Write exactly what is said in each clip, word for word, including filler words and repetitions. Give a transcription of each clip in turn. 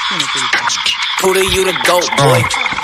Who do you to go, boy?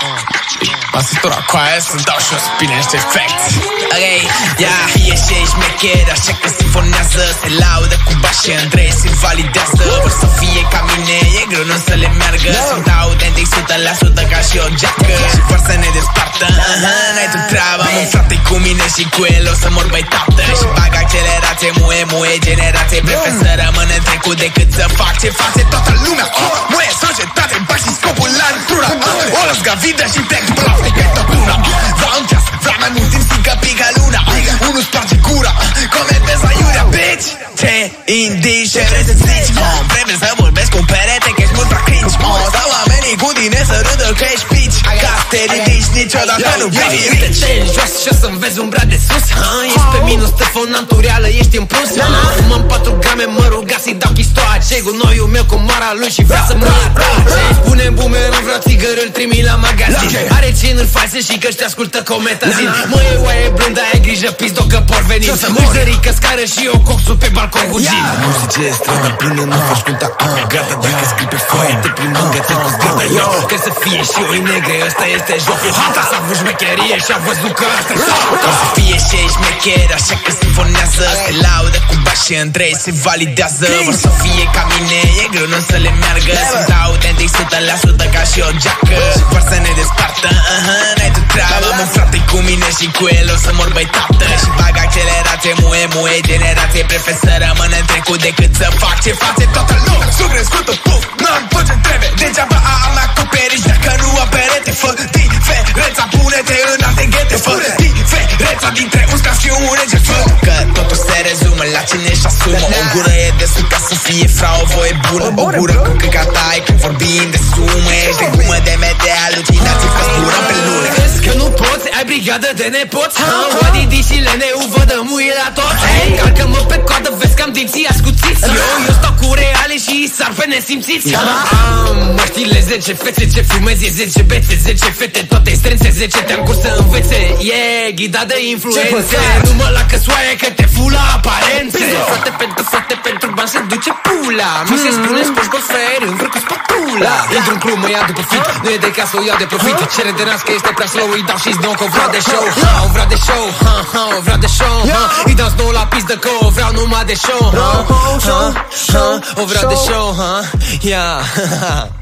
Măsătura cu aia să dau și o spine niște efecte. Ok, yeah. Ești și șmecher, așa că sifonează. Se laudă cu bașe între ei, se validează. Vor să fie ca mine, e greu nu să le meargă. Sunt autentic sută la sută ca și o geacă. Și vor să ne despartă, uh-huh, n-ai tu treaba. Mă, frate, cu mine și cu el o să mor, băi, tată. Și bag accelerație, muie, muie, generație. Prefer să rămân în trecut decât să fac ce face toată lumea. Muie, societate, bag și scopul la natura. O las gavidă și plec după la frică bună. Vreau un ceas, vreau mai mult timp, simt că pică luna. Unul sparge gura, comentez aiurea, bitch. Ce indici, ce vrei să zici? Oh, vrei să vorbesc cu un perete, că ești mult prea cringe. Oh, stau oamenii cu tine să râdă că ești bitch. Ca să te ridici niciodată nu vei fi rich. Uite-te în jos și o să-mi vezi umbra de sus. Ești pe minus, telefonantul reală, ești în plus. Fumăm patru grame, mă ruga să-i dau chistoace. Gunoiul meu cu mara lui și vrea să mă atace. Spune bumerang, vreau țigări, îl trimi la magazin. Are cenuri false și că-și te ascultă cometazin. Mă, e oaie blândă, ai grijă, pizdo că por veni. Mârzărică, scară și eu coxul pe balcon cu gin. Muzice stradă până nu faci contact cu gata. Dacă scrii pe foaie, te plimbi în gata cu zgârda. Eu, că să fie și eu negre, ăsta este jocul. Hata s-a avut șmecherie și a văzut că asta-i jocul. O să fie și ei șmecher, așa că sifonează. Se laudă cu bașe între ei, se validează. Vor să fie ca mine, e greu nu să le meargă. Sunt autentic sută la sută ca și o geacă. Și vor să ne despartă, uh-huh, n-ai tu treaba. Mă, frate, cu mine și cu el o să mor, băi, tată. Și bag accelerație, muie, muie, generație. Prefer să rămân în trecut decât să fac ce face toată lumea. Sunt crescută, puf, n-am tot ce trebuie. Degeaba am acoperiș dacă nu am perete. Fă diferența, pune-te în alte ghete. Fă diferența dintre un scaf și un rege. Fă că totul se rezumă la cine își asumă. O gură e destul ca să fie frau, o voie bună. O gură cu căcata ai când vorbim de sume. Ești de gumă de mete, alucinații că zburăm pe lună. Crezi că nu poți, ai brigadă de nepoți. Oadidi și Leneu vă dă muie la toți. Calcă-mă pe coadă, vezi că am dinții ascuțiți. Eu, eu stau cu reale și sar pe nesimțiți. Am măștile zece fețe, ce fumezi e zece bețe, zece fete, toate strânse, zece te-am curs să învețe. E ghidat de influențe. Nu mă la căsoaie că te fula aparențe. Frate pentru frate, pentru bani se duce pula. Mi se spune sporți golferi, învră cu spatula. Intru-n club, mă ia după fit, nu e de casă, o iau de profit. Cere de nas că este prea slow, îi dau și-ți dau că o vreau de show. O vreau de show, o vreau de show. Îi dau snow la pizdă că o vreau numai de show. O vreau de show, yeah.